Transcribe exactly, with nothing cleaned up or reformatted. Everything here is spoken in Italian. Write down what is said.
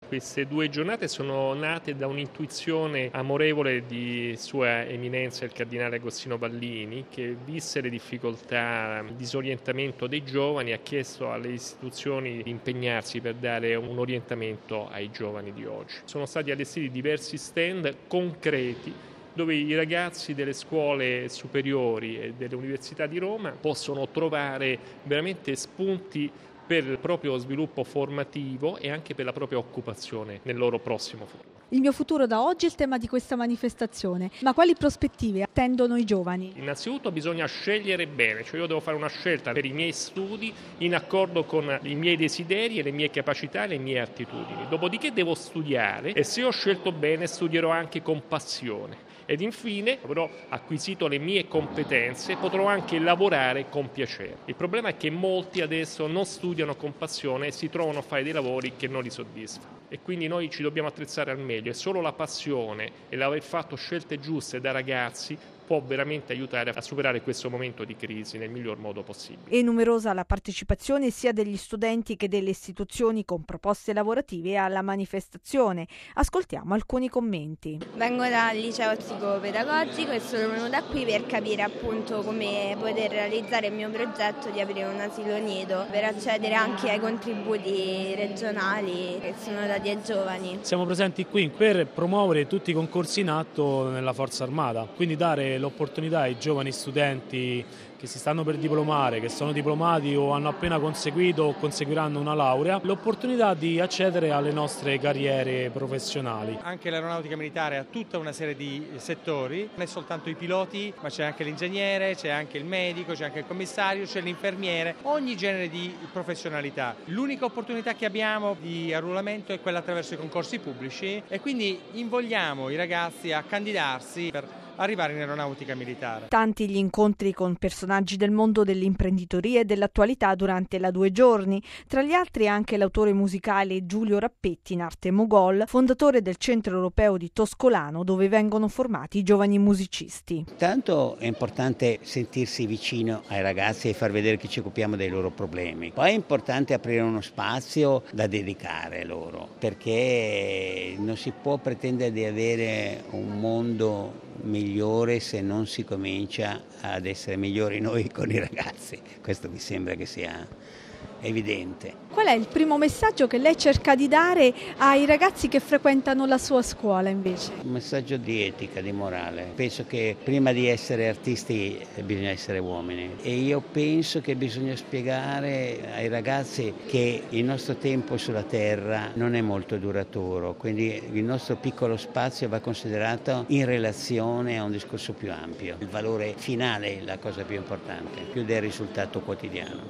Queste due giornate sono nate da un'intuizione amorevole di Sua Eminenza il Cardinale Agostino Pallini, che visse le difficoltà, il disorientamento dei giovani, ha chiesto alle istituzioni di impegnarsi per dare un orientamento ai giovani di oggi. Sono stati allestiti diversi stand concreti dove i ragazzi delle scuole superiori e delle università di Roma possono trovare veramente spunti per il proprio sviluppo formativo e anche per la propria occupazione nel loro prossimo futuro. Il mio futuro da oggi è il tema di questa manifestazione, ma quali prospettive attendono i giovani? Innanzitutto bisogna scegliere bene, cioè io devo fare una scelta per i miei studi in accordo con i miei desideri e le mie capacità e le mie attitudini. Dopodiché devo studiare e se ho scelto bene studierò anche con passione. Ed infine avrò acquisito le mie competenze, potrò anche lavorare con piacere. Il problema è che molti adesso non studiano con passione e si trovano a fare dei lavori che non li soddisfano. E quindi noi ci dobbiamo attrezzare al meglio e solo la passione e l'aver fatto scelte giuste da ragazzi può veramente aiutare a superare questo momento di crisi nel miglior modo possibile. È numerosa la partecipazione sia degli studenti che delle istituzioni con proposte lavorative alla manifestazione. Ascoltiamo alcuni commenti. Vengo dal liceo psicopedagogico e sono venuta qui per capire appunto come poter realizzare il mio progetto di aprire un asilo nido per accedere anche ai contributi regionali che sono dati ai giovani. Siamo presenti qui per promuovere tutti i concorsi in atto nella Forza Armata, quindi dare l'opportunità ai giovani studenti che si stanno per diplomare, che sono diplomati o hanno appena conseguito o conseguiranno una laurea, l'opportunità di accedere alle nostre carriere professionali. Anche l'aeronautica militare ha tutta una serie di settori, non è soltanto i piloti, ma c'è anche l'ingegnere, c'è anche il medico, c'è anche il commissario, c'è l'infermiere, ogni genere di professionalità. L'unica opportunità che abbiamo di arruolamento è quella attraverso i concorsi pubblici e quindi invogliamo i ragazzi a candidarsi per arrivare in aeronautica militare. Tanti gli incontri con personaggi del mondo dell'imprenditoria e dell'attualità durante la due giorni, tra gli altri anche l'autore musicale Giulio Rappetti, in arte Mogol, fondatore del Centro Europeo di Toscolano, dove vengono formati i giovani musicisti. Tanto è importante sentirsi vicino ai ragazzi e far vedere che ci occupiamo dei loro problemi. Poi è importante aprire uno spazio da dedicare loro, perché non si può pretendere di avere un mondo migliore se non si comincia ad essere migliori noi con i ragazzi. Questo mi sembra che sia evidente. Qual è il primo messaggio che lei cerca di dare ai ragazzi che frequentano la sua scuola invece? Un messaggio di etica, di morale. Penso che prima di essere artisti bisogna essere uomini e io penso che bisogna spiegare ai ragazzi che il nostro tempo sulla terra non è molto duraturo, quindi il nostro piccolo spazio va considerato in relazione a un discorso più ampio. Il valore finale è la cosa più importante, più del risultato quotidiano.